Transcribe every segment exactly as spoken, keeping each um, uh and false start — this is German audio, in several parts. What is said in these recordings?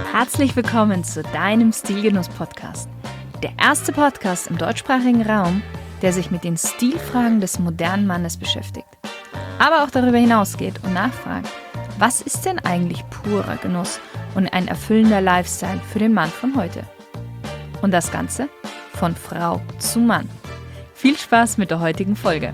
Herzlich willkommen zu deinem Stilgenuss-Podcast. Der erste Podcast im deutschsprachigen Raum, der sich mit den Stilfragen des modernen Mannes beschäftigt. Aber auch darüber hinausgeht und nachfragt, was ist denn eigentlich purer Genuss und ein erfüllender Lifestyle für den Mann von heute? Und das Ganze von Frau zu Mann. Viel Spaß mit der heutigen Folge.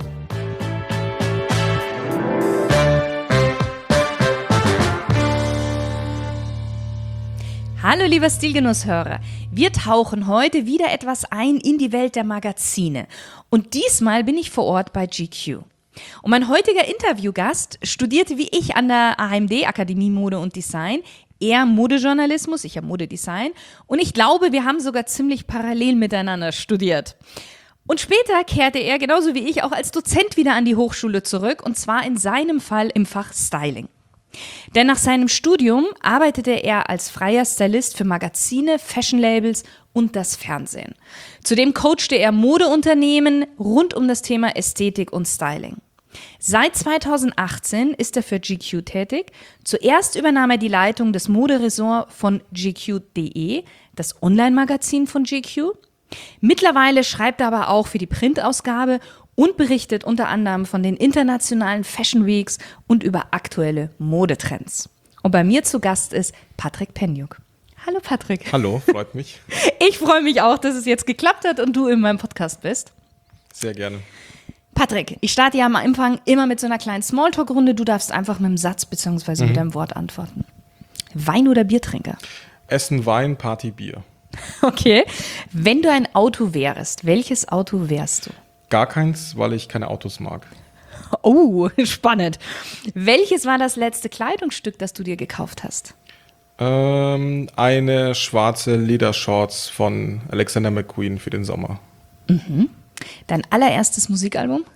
Hallo lieber Stilgenusshörer, wir tauchen heute wieder etwas ein in die Welt der Magazine und diesmal bin ich vor Ort bei G Q. Und mein heutiger Interviewgast studierte wie ich an der A M D, Akademie Mode und Design, er Modejournalismus, ich habe Modedesign und ich glaube, wir haben sogar ziemlich parallel miteinander studiert. Und später kehrte er genauso wie ich auch als Dozent wieder an die Hochschule zurück und zwar in seinem Fall im Fach Styling. Denn nach seinem Studium arbeitete er als freier Stylist für Magazine, Fashion-Labels und das Fernsehen. Zudem coachte er Modeunternehmen rund um das Thema Ästhetik und Styling. Seit zweitausendachtzehn ist er für G Q tätig. Zuerst übernahm er die Leitung des Moderessort von G Q punkt de, das Online-Magazin von G Q. Mittlerweile schreibt er aber auch für die Printausgabe und berichtet unter anderem von den internationalen Fashion Weeks und über aktuelle Modetrends. Und bei mir zu Gast ist Patrick Penjuk. Hallo Patrick. Hallo, freut mich. Ich freue mich auch, dass es jetzt geklappt hat und du in meinem Podcast bist. Sehr gerne. Patrick, ich starte ja am Anfang immer mit so einer kleinen Smalltalk-Runde. Du darfst einfach mit einem Satz bzw. Mhm. mit einem Wort antworten. Wein- oder Biertrinker? Essen, Wein, Party, Bier. Okay. Wenn du ein Auto wärst, welches Auto wärst du? Gar keins, weil ich keine Autos mag. Oh, spannend. Welches war das letzte Kleidungsstück, das du dir gekauft hast? Ähm, eine schwarze Ledershorts von Alexander McQueen für den Sommer. Mhm. Dein allererstes Musikalbum?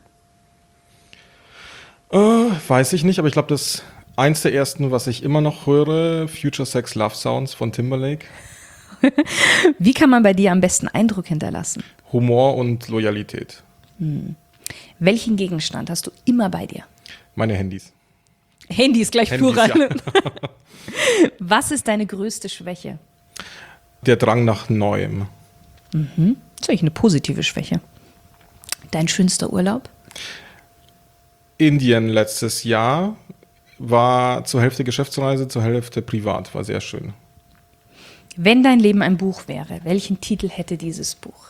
Äh, weiß ich nicht, aber ich glaube, das eins der ersten, was ich immer noch höre, Future Sex Love Sounds von Timberlake. Wie kann man bei dir am besten Eindruck hinterlassen? Humor und Loyalität. Hm. Welchen Gegenstand hast du immer bei dir? Meine Handys. Handys gleich Handys, plural. ja. Was ist deine größte Schwäche? Der Drang nach Neuem. Mhm. Das ist eigentlich eine positive Schwäche. Dein schönster Urlaub? Indien letztes Jahr war zur Hälfte Geschäftsreise, zur Hälfte privat. War sehr schön. Wenn dein Leben ein Buch wäre, welchen Titel hätte dieses Buch?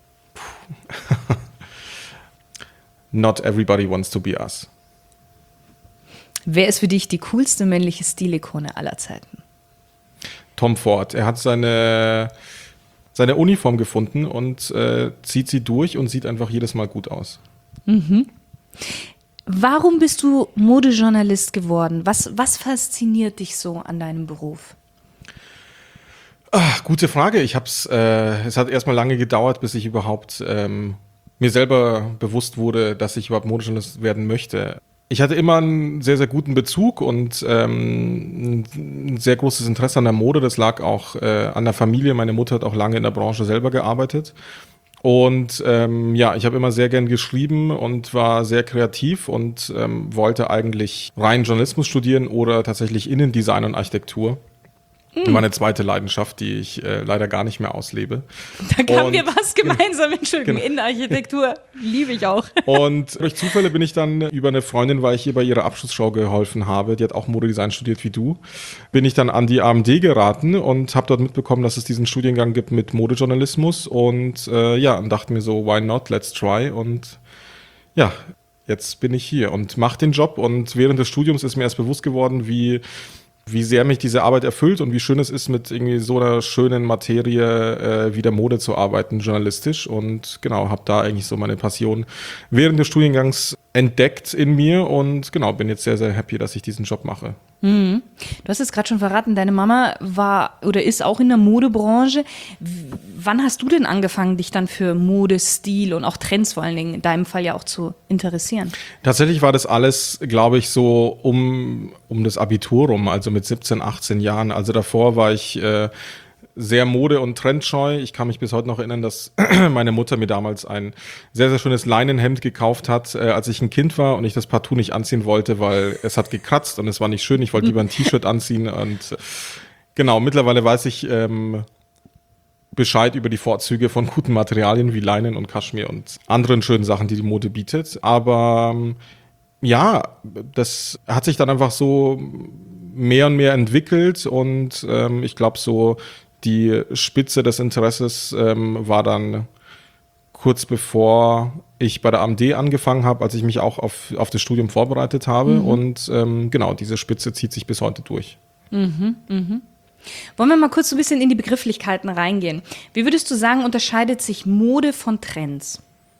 Not everybody wants to be us. Wer ist für dich die coolste männliche Stilikone aller Zeiten? Tom Ford. Er hat seine, seine Uniform gefunden und äh, zieht sie durch und sieht einfach jedes Mal gut aus. Mhm. Warum bist du Modejournalist geworden? Was, was fasziniert dich so an deinem Beruf? Ach, gute Frage. Ich hab's, äh, es hat erstmal lange gedauert, bis ich überhaupt ähm, mir selber bewusst wurde, dass ich überhaupt Modejournalist werden möchte. Ich hatte immer einen sehr, sehr guten Bezug und ähm, ein sehr großes Interesse an der Mode. Das lag auch äh, an der Familie. Meine Mutter hat auch lange in der Branche selber gearbeitet. Und ähm, ja, ich habe immer sehr gern geschrieben und war sehr kreativ und ähm, wollte eigentlich rein Journalismus studieren oder tatsächlich Innendesign und Architektur. Meine zweite Leidenschaft, die ich äh, leider gar nicht mehr auslebe. Da haben und, wir was gemeinsam, Entschuldigung, genau. Innenarchitektur liebe ich auch. Und durch Zufälle bin ich dann über eine Freundin, weil ich ihr bei ihrer Abschlussshow geholfen habe, die hat auch Modedesign studiert wie du, bin ich dann an die A M D geraten und habe dort mitbekommen, dass es diesen Studiengang gibt mit Modejournalismus und äh, ja, und dachte mir so, why not, let's try und ja, jetzt bin ich hier und mache den Job und während des Studiums ist mir erst bewusst geworden, wie wie sehr mich diese Arbeit erfüllt und wie schön es ist, mit irgendwie so einer schönen Materie äh, wie der Mode zu arbeiten, journalistisch. Und genau, habe da eigentlich so meine Passion während des Studiengangs entdeckt in mir und genau, bin jetzt sehr, sehr happy, dass ich diesen Job mache. Mhm. Du hast es gerade schon verraten, deine Mama war oder ist auch in der Modebranche. W- Wann hast du denn angefangen, dich dann für Mode, Stil und auch Trends vor allen Dingen in deinem Fall ja auch zu interessieren? Tatsächlich war das alles, glaube ich, so um, um das Abitur rum, also mit siebzehn, achtzehn Jahren. Also davor war ich äh, sehr mode- und trendscheu. Ich kann mich bis heute noch erinnern, dass meine Mutter mir damals ein sehr, sehr schönes Leinenhemd gekauft hat, äh, als ich ein Kind war und ich das partout nicht anziehen wollte, weil es hat gekratzt und es war nicht schön. Ich wollte lieber ein T-Shirt anziehen und Genau, mittlerweile weiß ich ähm, Bescheid über die Vorzüge von guten Materialien wie Leinen und Kaschmir und anderen schönen Sachen, die die Mode bietet. Aber ähm, ja, das hat sich dann einfach so mehr und mehr entwickelt und ähm, ich glaube so die Spitze des Interesses ähm, war dann kurz bevor ich bei der A M D angefangen habe, als ich mich auch auf, auf das Studium vorbereitet habe. Mhm. Und ähm, genau, diese Spitze zieht sich bis heute durch. Mhm, mhm. Wollen wir mal kurz so ein bisschen in die Begrifflichkeiten reingehen. Wie würdest du sagen, unterscheidet sich Mode von Trends?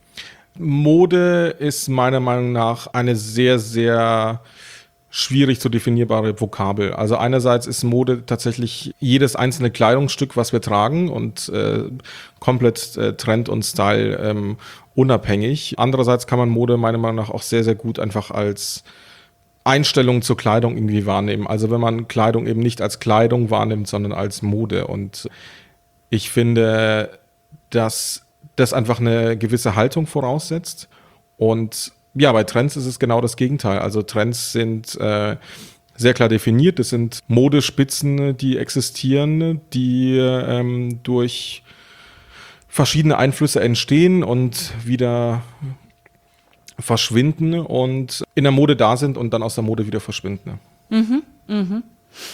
Mode ist meiner Meinung nach eine sehr, sehr schwierig zu definierbare Vokabel. Also einerseits ist Mode tatsächlich jedes einzelne Kleidungsstück, was wir tragen und äh, komplett äh, Trend und Style ähm, unabhängig. Andererseits kann man Mode meiner Meinung nach auch sehr, sehr gut einfach als Einstellung zur Kleidung irgendwie wahrnehmen. Also wenn man Kleidung eben nicht als Kleidung wahrnimmt, sondern als Mode. Und ich finde, dass das einfach eine gewisse Haltung voraussetzt. Und ja, bei Trends ist es genau das Gegenteil. Also Trends sind äh, sehr klar definiert. Das sind Modespitzen, die existieren, die ähm, durch verschiedene Einflüsse entstehen und wieder verschwinden und in der Mode da sind und dann aus der Mode wieder verschwinden. Mhm, mhm.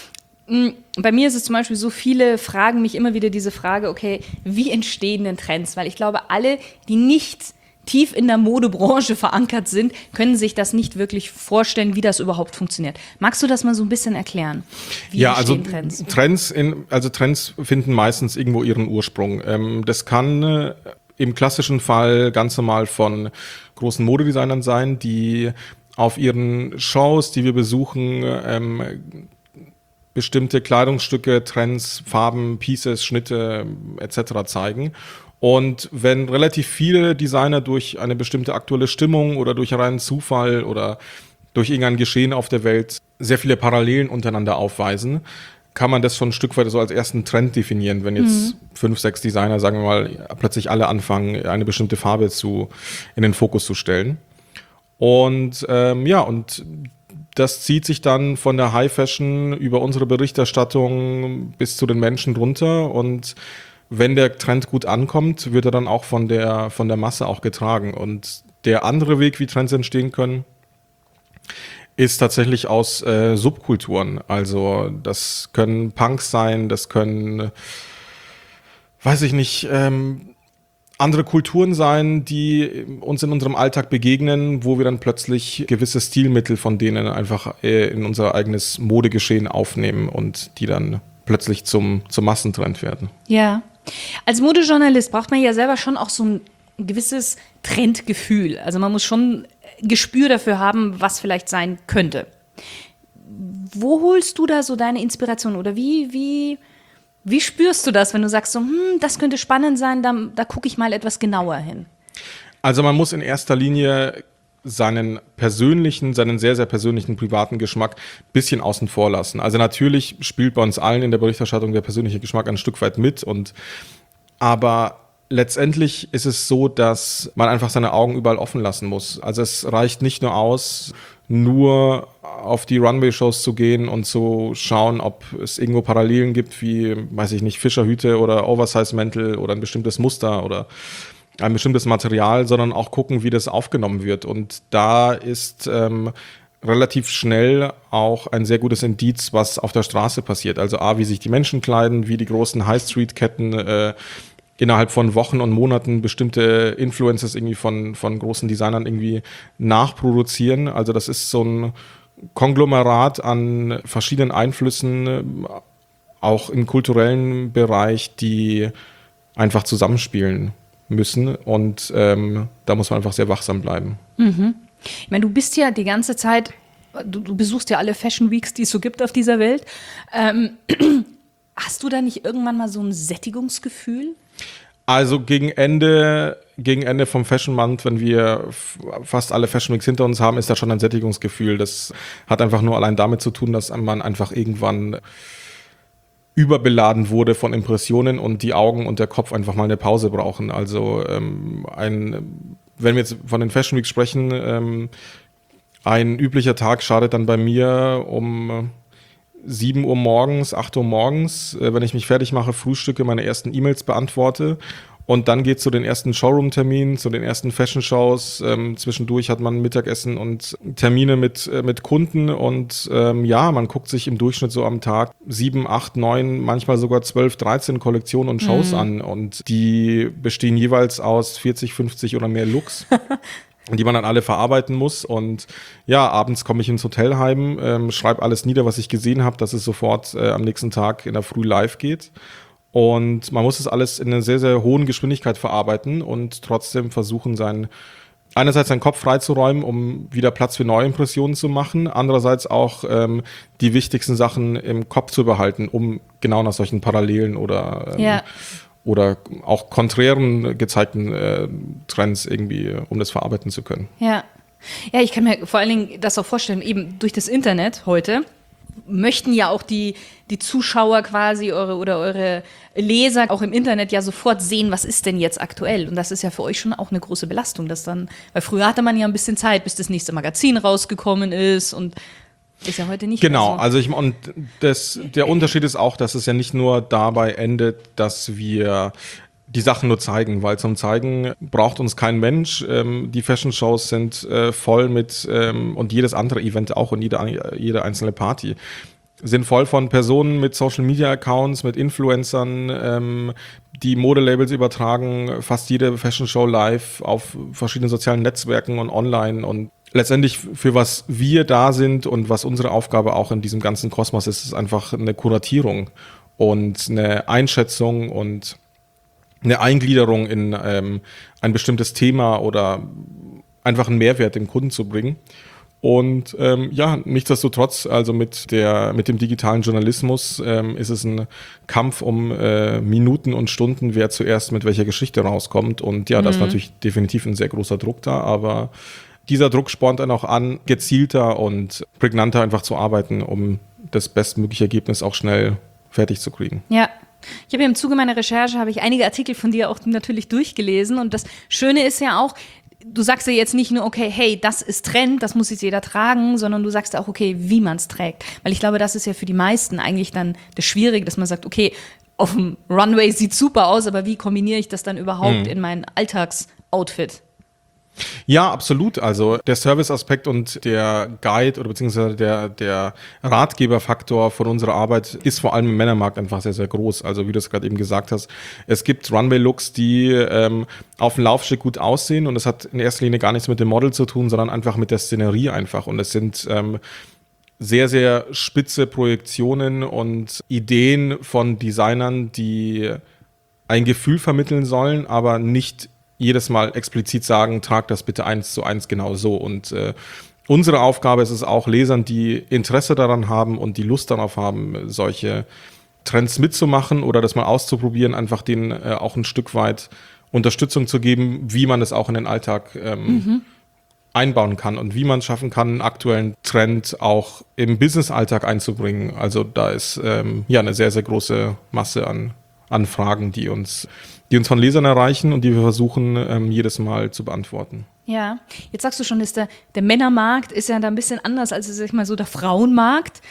Bei mir ist es zum Beispiel so, viele fragen mich immer wieder diese Frage, okay, wie entstehen denn Trends? Weil ich glaube, alle, die nicht tief in der Modebranche verankert sind, können sich das nicht wirklich vorstellen, wie das überhaupt funktioniert. Magst du das mal so ein bisschen erklären? Wie ja, also Trends? Trends, in, also Trends finden meistens irgendwo ihren Ursprung. Ähm, das kann äh, im klassischen Fall ganz normal von großen Modedesignern sein, die auf ihren Shows, die wir besuchen, ähm, bestimmte Kleidungsstücke, Trends, Farben, Pieces, Schnitte et cetera zeigen. Und wenn relativ viele Designer durch eine bestimmte aktuelle Stimmung oder durch einen Zufall oder durch irgendein Geschehen auf der Welt sehr viele Parallelen untereinander aufweisen, kann man das schon ein Stück weit so als ersten Trend definieren, wenn jetzt mhm. fünf, sechs Designer, sagen wir mal, plötzlich alle anfangen, eine bestimmte Farbe zu, in den Fokus zu stellen. Und ähm, ja, und das zieht sich dann von der High Fashion über unsere Berichterstattung bis zu den Menschen runter und wenn der Trend gut ankommt, wird er dann auch von der, von der Masse auch getragen. Und der andere Weg, wie Trends entstehen können, ist tatsächlich aus äh, Subkulturen. Also das können Punks sein, das können, weiß ich nicht, ähm, andere Kulturen sein, die uns in unserem Alltag begegnen, wo wir dann plötzlich gewisse Stilmittel von denen einfach äh, in unser eigenes Modegeschehen aufnehmen und die dann plötzlich zum, zum Massentrend werden. Ja. Als Modejournalist braucht man ja selber schon auch so ein gewisses Trendgefühl. Also man muss schon Gespür dafür haben, was vielleicht sein könnte. Wo holst du da so deine Inspiration? Oder wie, wie, wie spürst du das, wenn du sagst, so, hm, das könnte spannend sein, da, da gucke ich mal etwas genauer hin? Also man muss in erster Linie seinen persönlichen, seinen sehr, sehr persönlichen privaten Geschmack ein bisschen außen vor lassen. Also natürlich spielt bei uns allen in der Berichterstattung der persönliche Geschmack ein Stück weit mit. Und aber letztendlich ist es so, dass man einfach seine Augen überall offen lassen muss. Also es reicht nicht nur aus, nur auf die Runway-Shows zu gehen und zu schauen, ob es irgendwo Parallelen gibt, wie, weiß ich nicht, Fischerhüte oder Oversize-Mäntel oder ein bestimmtes Muster oder ein bestimmtes Material, sondern auch gucken, wie das aufgenommen wird. Und da ist ähm, relativ schnell auch ein sehr gutes Indiz, was auf der Straße passiert. Also A, wie sich die Menschen kleiden, wie die großen High-Street-Ketten äh, innerhalb von Wochen und Monaten bestimmte Influencers irgendwie von, von großen Designern irgendwie nachproduzieren. Also das ist so ein Konglomerat an verschiedenen Einflüssen, auch im kulturellen Bereich, die einfach zusammenspielen müssen und ähm, da muss man einfach sehr wachsam bleiben. Mhm. Ich meine, du bist ja die ganze Zeit, du, du besuchst ja alle Fashion Weeks, die es so gibt auf dieser Welt. Ähm, hast du da nicht irgendwann mal so ein Sättigungsgefühl? Also gegen Ende, gegen Ende vom Fashion Month, wenn wir f- fast alle Fashion Weeks hinter uns haben, ist da schon ein Sättigungsgefühl. Das hat einfach nur allein damit zu tun, dass man einfach irgendwann überbeladen wurde von Impressionen und die Augen und der Kopf einfach mal eine Pause brauchen. Also ähm, ein, wenn wir jetzt von den Fashion Weeks sprechen, ähm, ein üblicher Tag schadet dann bei mir um sieben Uhr morgens, acht Uhr morgens, äh, wenn ich mich fertig mache, frühstücke, meine ersten E-Mails beantworte. Und dann geht es zu den ersten Showroom-Terminen, zu den ersten Fashion-Shows. Ähm, zwischendurch hat man Mittagessen und Termine mit, äh, mit Kunden. Und ähm, ja, man guckt sich im Durchschnitt so am Tag sieben, acht, neun, manchmal sogar zwölf, dreizehn Kollektionen und Shows mhm. an. Und die bestehen jeweils aus vierzig, fünfzig oder mehr Looks. Die man dann alle verarbeiten muss. Und ja, abends komme ich ins Hotel heim, ähm, schreibe alles nieder, was ich gesehen habe, dass es sofort äh, am nächsten Tag in der Früh live geht. Und man muss das alles in einer sehr, sehr hohen Geschwindigkeit verarbeiten und trotzdem versuchen, seinen, einerseits seinen Kopf freizuräumen, um wieder Platz für neue Impressionen zu machen, andererseits auch ähm, die wichtigsten Sachen im Kopf zu behalten, um genau nach solchen Parallelen oder ähm, ja. oder auch konträren gezeigten äh, Trends irgendwie, um das verarbeiten zu können. Ja. Ja, ich kann mir vor allen Dingen das auch vorstellen, eben durch das Internet heute möchten ja auch die, die Zuschauer quasi eure, oder eure Leser auch im Internet ja sofort sehen, was ist denn jetzt aktuell. Und das ist ja für euch schon auch eine große Belastung, dass dann, weil früher hatte man ja ein bisschen Zeit, bis das nächste Magazin rausgekommen ist und ist ja heute nicht genau, mehr so. Also ich und das, der Unterschied ist auch, dass es ja nicht nur dabei endet, dass wir die Sachen nur zeigen, weil zum Zeigen braucht uns kein Mensch. Ähm, die Fashion-Shows sind äh, voll mit, ähm, und jedes andere Event auch und jede, jede einzelne Party sind voll von Personen mit Social-Media-Accounts, mit Influencern, ähm, die Modelabels übertragen, fast jede Fashion-Show live auf verschiedenen sozialen Netzwerken und online. Und letztendlich für was wir da sind und was unsere Aufgabe auch in diesem ganzen Kosmos ist, ist einfach eine Kuratierung und eine Einschätzung und eine Eingliederung in ähm, ein bestimmtes Thema oder einfach einen Mehrwert dem Kunden zu bringen. Und ähm, ja, nichtsdestotrotz, also mit der mit dem digitalen Journalismus ähm, ist es ein Kampf um äh, Minuten und Stunden, wer zuerst mit welcher Geschichte rauskommt. Und ja, mhm. da ist natürlich definitiv ein sehr großer Druck da, aber dieser Druck spornt dann auch an, gezielter und prägnanter einfach zu arbeiten, um das bestmögliche Ergebnis auch schnell fertig zu kriegen. Ja. Ich habe ja im Zuge meiner Recherche habe ich einige Artikel von dir auch natürlich durchgelesen und das Schöne ist ja auch, du sagst ja jetzt nicht nur, okay, hey, das ist Trend, das muss jetzt jeder tragen, sondern du sagst auch, okay, wie man es trägt. Weil ich glaube, das ist ja für die meisten eigentlich dann das Schwierige, dass man sagt, okay, auf dem Runway sieht super aus, aber wie kombiniere ich das dann überhaupt mhm. in mein Alltagsoutfit? Ja, absolut. Also der Serviceaspekt und der Guide oder beziehungsweise der, der Ratgeberfaktor von unserer Arbeit ist vor allem im Männermarkt einfach sehr, sehr groß. Also wie du es gerade eben gesagt hast, es gibt Runway-Looks, die ähm, auf dem Laufsteg gut aussehen und das hat in erster Linie gar nichts mit dem Model zu tun, sondern einfach mit der Szenerie einfach. Und es sind ähm, sehr, sehr spitze Projektionen und Ideen von Designern, die ein Gefühl vermitteln sollen, aber nicht jedes Mal explizit sagen, trag das bitte eins zu eins genau so. Und äh, unsere Aufgabe ist es auch, Lesern, die Interesse daran haben und die Lust darauf haben, solche Trends mitzumachen oder das mal auszuprobieren, einfach denen äh, auch ein Stück weit Unterstützung zu geben, wie man es auch in den Alltag ähm, mhm. einbauen kann und wie man es schaffen kann, einen aktuellen Trend auch im Business-Alltag einzubringen. Also da ist ähm, ja eine sehr, sehr große Masse an Anfragen, die uns die uns von Lesern erreichen und die wir versuchen, ähm, jedes Mal zu beantworten. Ja, jetzt sagst du schon, dass der, der Männermarkt ist ja da ein bisschen anders als, sag ich mal, so der Frauenmarkt.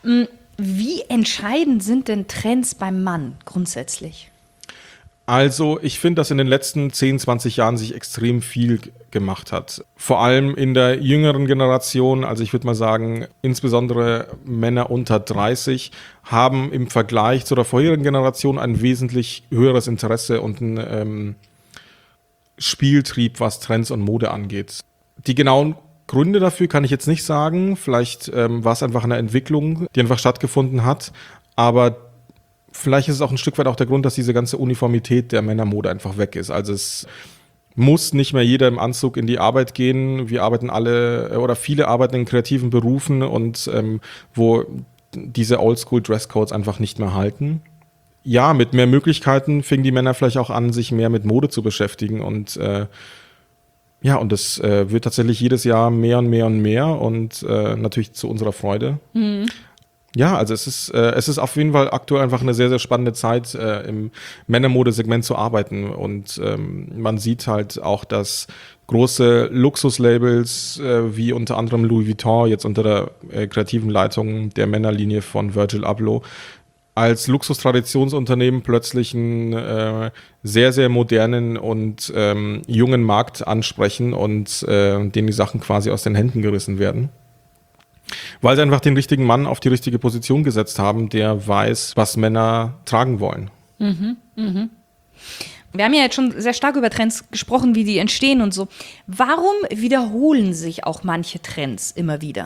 Wie entscheidend sind denn Trends beim Mann grundsätzlich? Also ich finde, dass in den letzten zehn, zwanzig Jahren sich extrem viel g- gemacht hat. Vor allem in der jüngeren Generation, also ich würde mal sagen, insbesondere Männer unter dreißig, haben im Vergleich zu der vorherigen Generation ein wesentlich höheres Interesse und ein ähm, Spieltrieb, was Trends und Mode angeht. Die genauen Gründe dafür kann ich jetzt nicht sagen. Vielleicht ähm, war es einfach eine Entwicklung, die einfach stattgefunden hat, aber vielleicht ist es auch ein Stück weit auch der Grund, dass diese ganze Uniformität der Männermode einfach weg ist. Also es muss nicht mehr jeder im Anzug in die Arbeit gehen. Wir arbeiten alle oder viele arbeiten in kreativen Berufen und ähm, wo diese Oldschool-Dresscodes einfach nicht mehr halten. Ja, mit mehr Möglichkeiten fingen die Männer vielleicht auch an, sich mehr mit Mode zu beschäftigen und äh, ja, und das äh, wird tatsächlich jedes Jahr mehr und mehr und mehr und äh, natürlich zu unserer Freude. Mhm. Ja, also es ist, äh, es ist auf jeden Fall aktuell einfach eine sehr, sehr spannende Zeit, äh, im Männermodesegment zu arbeiten. Und ähm, man sieht halt auch, dass große Luxuslabels äh, wie unter anderem Louis Vuitton jetzt unter der äh, kreativen Leitung der Männerlinie von Virgil Abloh als Luxustradtionsunternehmen plötzlich einen äh, sehr, sehr modernen und ähm, jungen Markt ansprechen und äh, denen die Sachen quasi aus den Händen gerissen werden. Weil sie einfach den richtigen Mann auf die richtige Position gesetzt haben, der weiß, was Männer tragen wollen. Mhm, mhm. Wir haben ja jetzt schon sehr stark über Trends gesprochen, wie die entstehen und so. Warum wiederholen sich auch manche Trends immer wieder?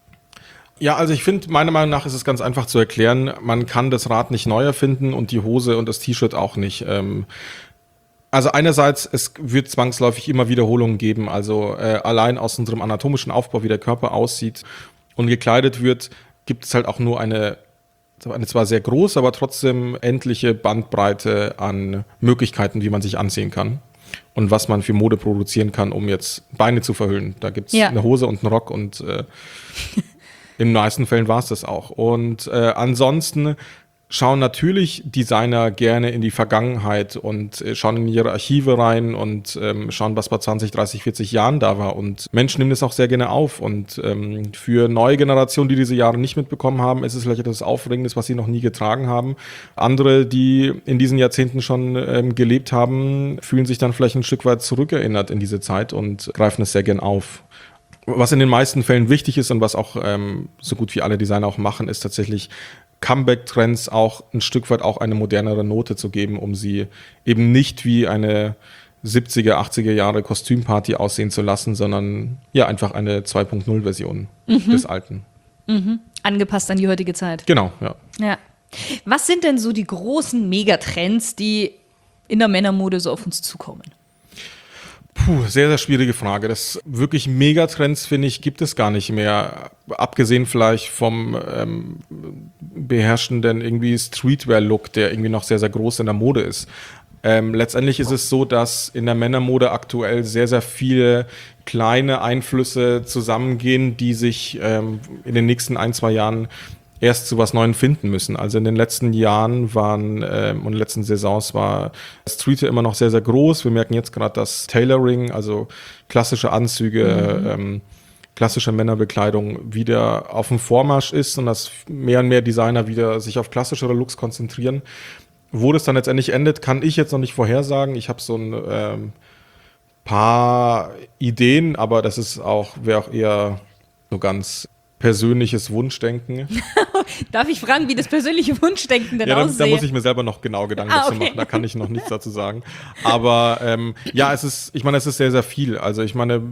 Ja, also ich finde, meiner Meinung nach ist es ganz einfach zu erklären, man kann das Rad nicht neu erfinden und die Hose und das T-Shirt auch nicht. Ähm, also einerseits, es wird zwangsläufig immer Wiederholungen geben, also äh, allein aus unserem anatomischen Aufbau, wie der Körper aussieht und gekleidet wird, gibt es halt auch nur eine, eine zwar sehr große, aber trotzdem endliche Bandbreite an Möglichkeiten, wie man sich anziehen kann. Und was man für Mode produzieren kann, um jetzt Beine zu verhüllen. Da gibt es ja eine Hose und einen Rock und äh, in den meisten Fällen war es das auch. Und äh, ansonsten schauen natürlich Designer gerne in die Vergangenheit und äh, schauen in ihre Archive rein und ähm, schauen, was vor zwanzig, dreißig, vierzig Jahren da war. Und Menschen nehmen das auch sehr gerne auf. Und ähm, für neue Generationen, die diese Jahre nicht mitbekommen haben, ist es vielleicht etwas Aufregendes, was sie noch nie getragen haben. Andere, die in diesen Jahrzehnten schon ähm, gelebt haben, fühlen sich dann vielleicht ein Stück weit zurückerinnert in diese Zeit und greifen es sehr gern auf. Was in den meisten Fällen wichtig ist und was auch ähm, so gut wie alle Designer auch machen, ist tatsächlich Comeback-Trends auch ein Stück weit auch eine modernere Note zu geben, um sie eben nicht wie eine siebziger, achtziger Jahre Kostümparty aussehen zu lassen, sondern ja einfach eine zwei Punkt null Version mhm. des Alten. Mhm. Angepasst an die heutige Zeit. Genau, ja. Ja. Was sind denn so die großen Megatrends, die in der Männermode so auf uns zukommen? Puh, sehr, sehr schwierige Frage. Das wirklich Megatrends, finde ich, gibt es gar nicht mehr. Abgesehen vielleicht vom ähm, beherrschenden irgendwie Streetwear-Look, der irgendwie noch sehr, sehr groß in der Mode ist. Ähm, letztendlich ist es so, dass in der Männermode aktuell sehr, sehr viele kleine Einflüsse zusammengehen, die sich ähm, in den nächsten ein, zwei Jahren erst zu was Neuem finden müssen. Also in den letzten Jahren waren ähm, und in den letzten Saisons war Streetwear immer noch sehr, sehr groß. Wir merken jetzt gerade, dass Tailoring, also klassische Anzüge, mhm. ähm, klassische Männerbekleidung wieder auf dem Vormarsch ist und dass mehr und mehr Designer wieder sich auf klassischere Looks konzentrieren. Wo das dann letztendlich endet, kann ich jetzt noch nicht vorhersagen. Ich habe so ein ähm, paar Ideen, aber das ist auch, wäre auch eher so ganz persönliches Wunschdenken. Darf ich fragen, wie das persönliche Wunschdenken denn ja, da, aussieht? Da muss ich mir selber noch genau Gedanken ah, dazu okay. machen. Da kann ich noch nichts dazu sagen. Aber ähm, ja, es ist, ich meine, es ist sehr, sehr viel. Also ich meine,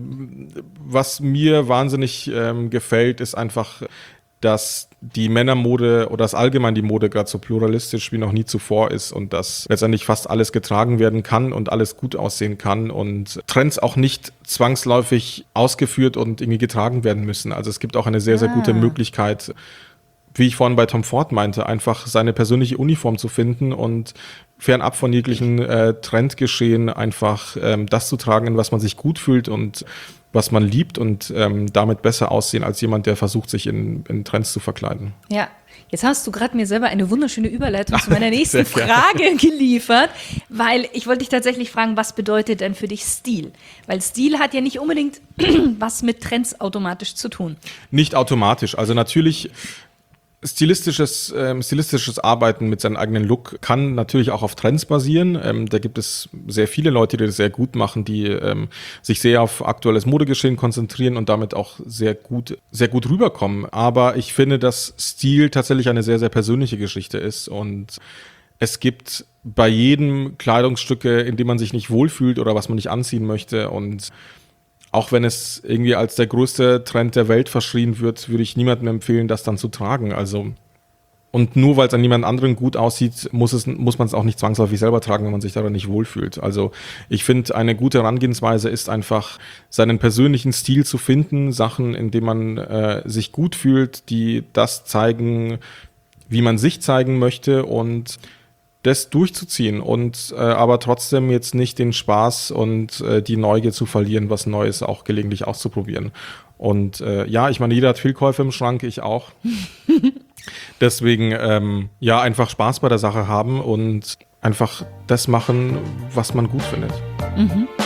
was mir wahnsinnig ähm, gefällt, ist einfach, dass die Männermode oder dass allgemein die Mode gerade so pluralistisch wie noch nie zuvor ist und dass letztendlich fast alles getragen werden kann und alles gut aussehen kann und Trends auch nicht zwangsläufig ausgeführt und irgendwie getragen werden müssen. Also es gibt auch eine sehr, sehr gute ah. Möglichkeit, wie ich vorhin bei Tom Ford meinte, einfach seine persönliche Uniform zu finden und fernab von jeglichen äh, Trendgeschehen einfach ähm, das zu tragen, in was man sich gut fühlt und was man liebt und ähm, damit besser aussehen als jemand, der versucht, sich in, in Trends zu verkleiden. Ja, jetzt hast du gerade mir selber eine wunderschöne Überleitung zu meiner nächsten Frage geliefert, weil ich wollte dich tatsächlich fragen, was bedeutet denn für dich Stil? Weil Stil hat ja nicht unbedingt was mit Trends automatisch zu tun. Nicht automatisch, also natürlich Stilistisches, ähm, stilistisches Arbeiten mit seinem eigenen Look kann natürlich auch auf Trends basieren. Ähm, da gibt es sehr viele Leute, die das sehr gut machen, die ähm, sich sehr auf aktuelles Modegeschehen konzentrieren und damit auch sehr gut, sehr gut rüberkommen. Aber ich finde, dass Stil tatsächlich eine sehr, sehr persönliche Geschichte ist und es gibt bei jedem Kleidungsstücke, in dem man sich nicht wohlfühlt oder was man nicht anziehen möchte und auch wenn es irgendwie als der größte Trend der Welt verschrien wird, würde ich niemandem empfehlen, das dann zu tragen. Also und nur weil es an jemand anderen gut aussieht, muss es muss man es auch nicht zwangsläufig selber tragen, wenn man sich daran nicht wohlfühlt. Also ich finde, eine gute Herangehensweise ist einfach, seinen persönlichen Stil zu finden, Sachen, in denen man äh, sich gut fühlt, die das zeigen, wie man sich zeigen möchte und das durchzuziehen und äh, aber trotzdem jetzt nicht den Spaß und äh, die Neugier zu verlieren, was Neues auch gelegentlich auszuprobieren. Und äh, ja, ich meine, jeder hat Fehlkäufe im Schrank, ich auch. Deswegen, ähm, ja, einfach Spaß bei der Sache haben und einfach das machen, was man gut findet. Mhm.